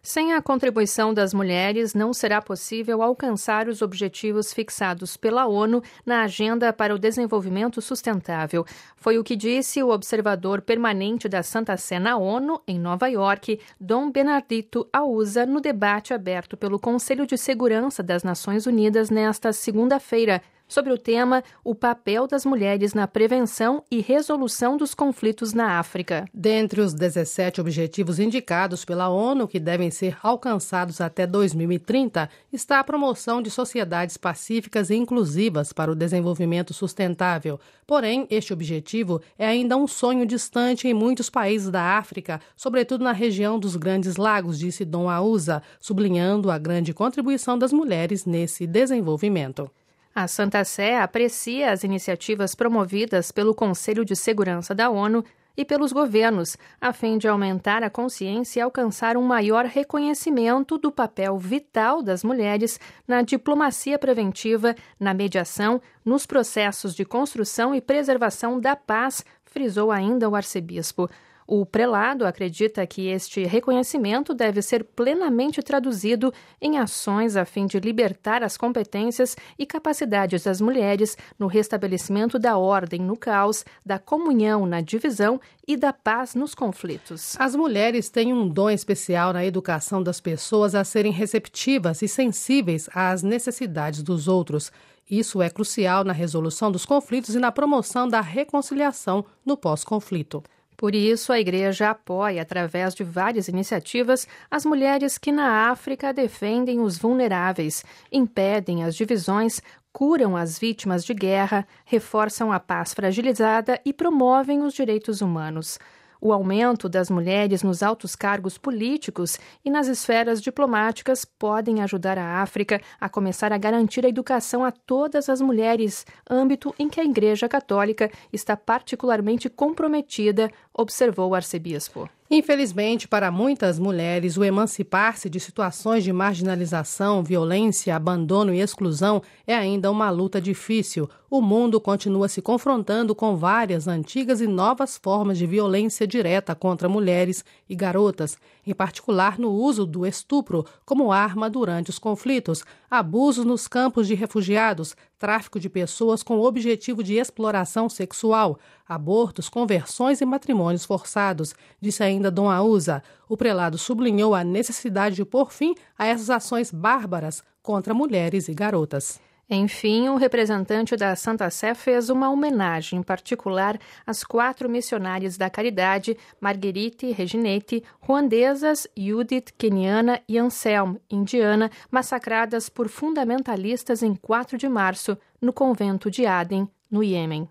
Sem a contribuição das mulheres, não será possível alcançar os objetivos fixados pela ONU na Agenda para o Desenvolvimento Sustentável. Foi o que disse o observador permanente da Santa Sé na ONU, em Nova York, Dom Bernardito Auza, no debate aberto pelo Conselho de Segurança das Nações Unidas nesta segunda-feira, sobre o tema O papel das mulheres na prevenção e resolução dos conflitos na África. Dentre os 17 objetivos indicados pela ONU que devem ser alcançados até 2030, está a promoção de sociedades pacíficas e inclusivas para o desenvolvimento sustentável. Porém, este objetivo é ainda um sonho distante em muitos países da África, sobretudo na região dos Grandes Lagos, disse Dom Auza, sublinhando a grande contribuição das mulheres nesse desenvolvimento. A Santa Sé aprecia as iniciativas promovidas pelo Conselho de Segurança da ONU e pelos governos, a fim de aumentar a consciência e alcançar um maior reconhecimento do papel vital das mulheres na diplomacia preventiva, na mediação, nos processos de construção e preservação da paz, frisou ainda o arcebispo. O prelado acredita que este reconhecimento deve ser plenamente traduzido em ações a fim de libertar as competências e capacidades das mulheres no restabelecimento da ordem no caos, da comunhão na divisão e da paz nos conflitos. As mulheres têm um dom especial na educação das pessoas a serem receptivas e sensíveis às necessidades dos outros. Isso é crucial na resolução dos conflitos e na promoção da reconciliação no pós-conflito. Por isso, a Igreja apoia, através de várias iniciativas, as mulheres que na África defendem os vulneráveis, impedem as divisões, curam as vítimas de guerra, reforçam a paz fragilizada e promovem os direitos humanos. O aumento das mulheres nos altos cargos políticos e nas esferas diplomáticas podem ajudar a África a começar a garantir a educação a todas as mulheres, âmbito em que a Igreja Católica está particularmente comprometida, observou o arcebispo. Infelizmente, para muitas mulheres, o emancipar-se de situações de marginalização, violência, abandono e exclusão é ainda uma luta difícil. O mundo continua se confrontando com várias antigas e novas formas de violência direta contra mulheres e garotas, em particular no uso do estupro como arma durante os conflitos, abusos nos campos de refugiados, tráfico de pessoas com o objetivo de exploração sexual, abortos, conversões e matrimônios forçados, disse ainda Dom Auza. O prelado sublinhou a necessidade de pôr fim a essas ações bárbaras contra mulheres e garotas. Enfim, o representante da Santa Sé fez uma homenagem particular às 4 missionárias da caridade, Marguerite, Reginete, ruandesas, Judith, queniana e Anselm, indiana, massacradas por fundamentalistas em 4 de março, no convento de Aden, no Iêmen.